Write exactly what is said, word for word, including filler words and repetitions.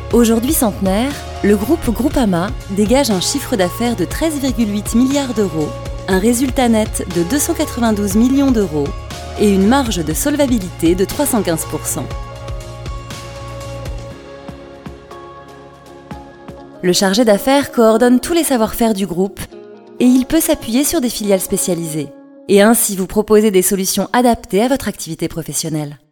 Aujourd'hui centenaire, le groupe Groupama dégage un chiffre d'affaires de treize virgule huit milliards d'euros, un résultat net de deux cent quatre-vingt-douze millions d'euros et une marge de solvabilité de trois cent quinze pour cent. Le chargé d'affaires coordonne tous les savoir-faire du groupe et il peut s'appuyer sur des filiales spécialisées et ainsi vous proposer des solutions adaptées à votre activité professionnelle.